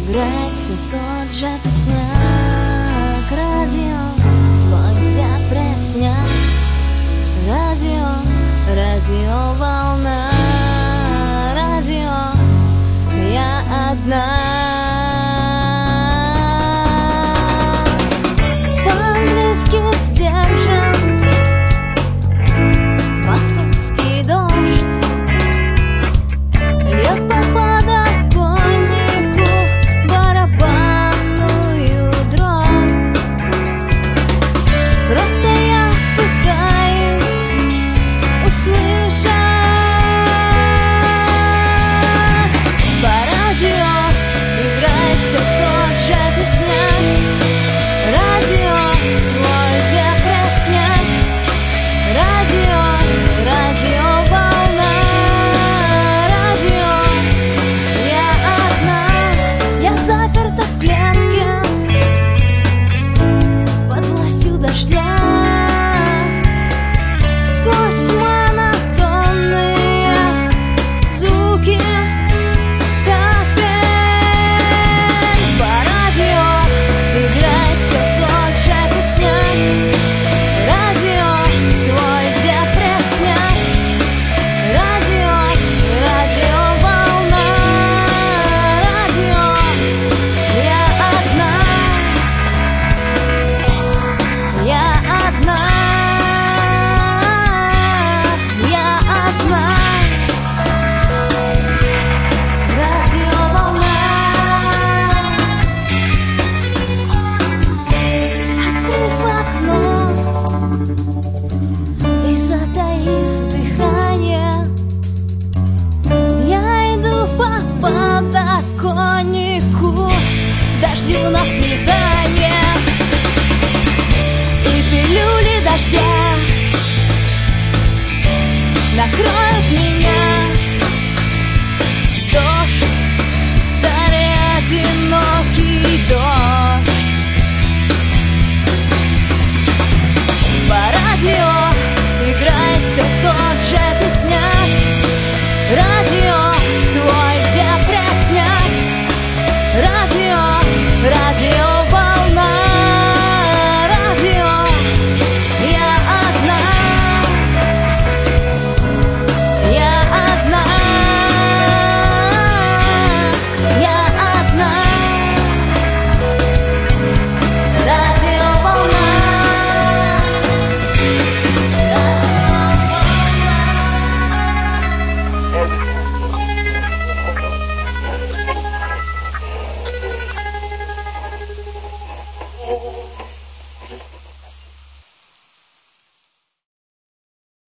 Играет все тот же песняк. Радио, твой депрессняк. Радио, радиоволна. Радио, я одна. По-английски сдержан московский дождь. Льет по подоконнику барабанную дробь. Просто я пытаюсь услышать. По радио играет все тот же песняк. Радио, твой депрессняк. Радио, радиоволна. Радио, я одна. Я заперта в клетке под властью дождя. Сквозь монотонные звуки капель. По радио играет все тот же песняк. Радио, твой депрессняк. Радио, радиоволна. Радио, я одна. Я одна. Я одна. Радиоволна. Открыв окно и затаив дыхание, я иду по подоконнику дождю на свидание. И пилюли дождя